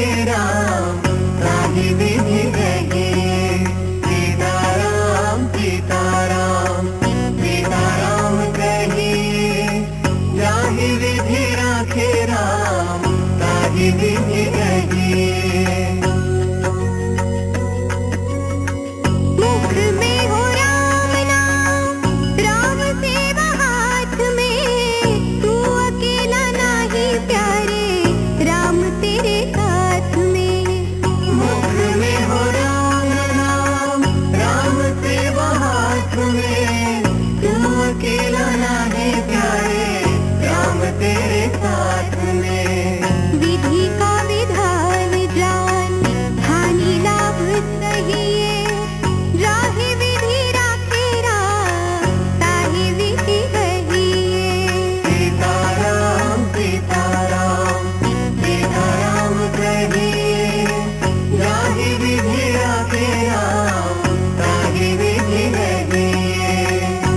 राखे राम ताहि विधि रहिए। सीताराम सीताराम सीताराम कहिए, जाहि विधि राखे राम ताहि विधि रहिए। मुख में हो राम नाम, राम सेवा हाथ में, तू अकेला नाही प्यारे, राम तेरे साथ में। मुख में हो राम नाम, राम सेवा हाथ में, तू अकेला नाही प्यारे, राम तेरे साथ में। विधि का विधान जान, हानि लाभ सहिए, जाहि विधि राखे राम ताहि विधि रहिए। सीताराम सीताराम सीताराम कहिए, जाहि विधि राखे राम ताहि विधि रहिए।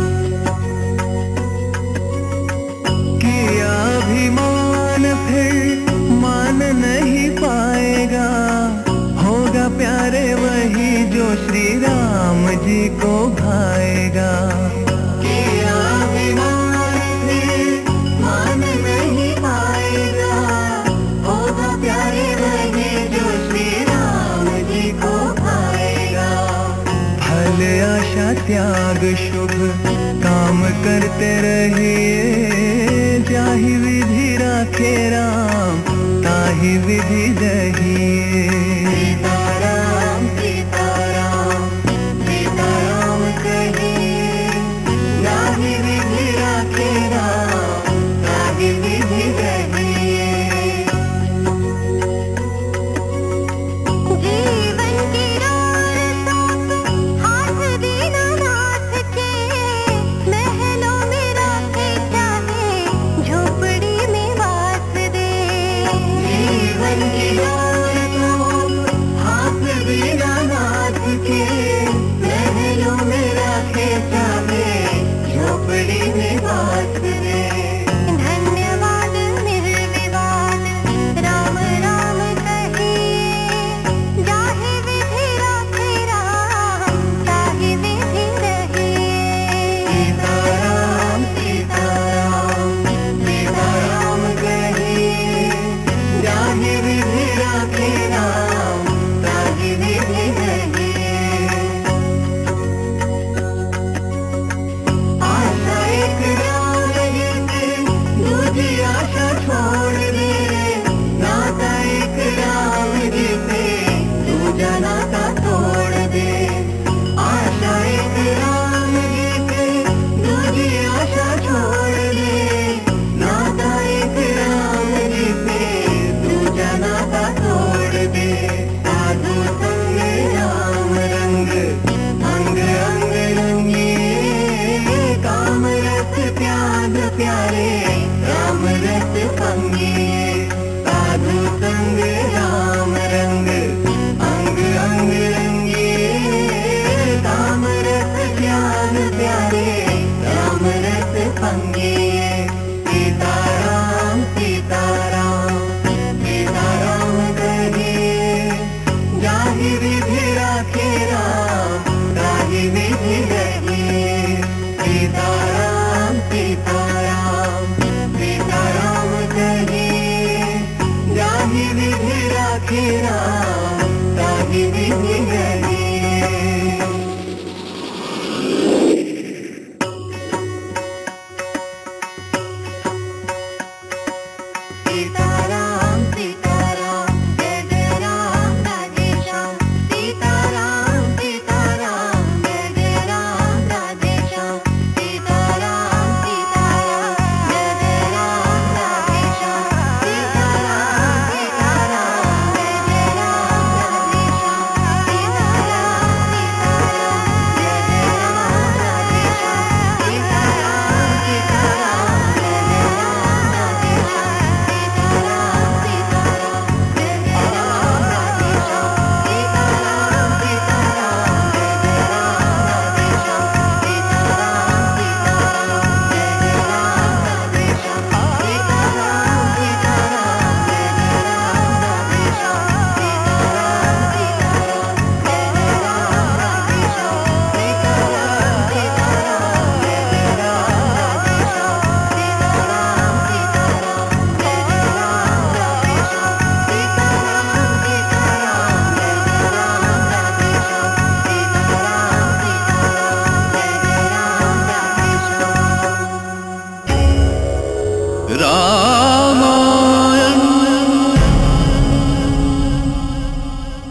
किया अभिमान फिर मान नहीं पाएगा, होगा प्यारे वही जो श्री राम जी को भाएगा। किया अभिमान फिर मान नहीं पाएगा, होगा प्यारे वही जो श्री राम जी को भाएगा। फल आशा त्याग शुभ काम करते रहिए, जाहि विधि राखे राम ताहि विधि रहिए। सीताराम सीताराम सीताराम कहिए, जाहि विधि राखे राम ताहि विधि रहिए। जीवन की राह हाथ देना नाथ के, महलों में राखे चाहे, झोपड़ी में वास दे। जीवन की हाथ बिना नाथ के, महलों में राखे चाहे, झोपड़ी में वास दे। धन्यवाद निर्विवाद राम राम कहिए, जाहि विधि राखे राम ताहि विधि रहिए। सीताराम सीताराम सीताराम कहिए, जाहि विधि राखे राम ताहि विधि रहिए। आशा एक राम एक, दूजी आशा छोड़ दे, नाता एक राम जी पे, दूजा नाता तोड़ दे। आशा एक राम एक, दूजी आशा छोड़ दे, नाता एक राम जी पे, दूजा नाता तोड़ दे। साधु संग राम रंग, अंग अंग रंगिए, काम रस त्याग प्यारे, राम रस पंगिए। साधु संग राम रंग, अंग अंग रंगिए, काम रस त्याग प्यारे, राम रस पंगिए। सीताराम सीताराम सीताराम कहिए, जाहि विधि राखे राम ताहि विधि रहिए। सीताराम सीताराम सीताराम कहिए, जाहि विधि राखे राम ताहि विधि रहिए।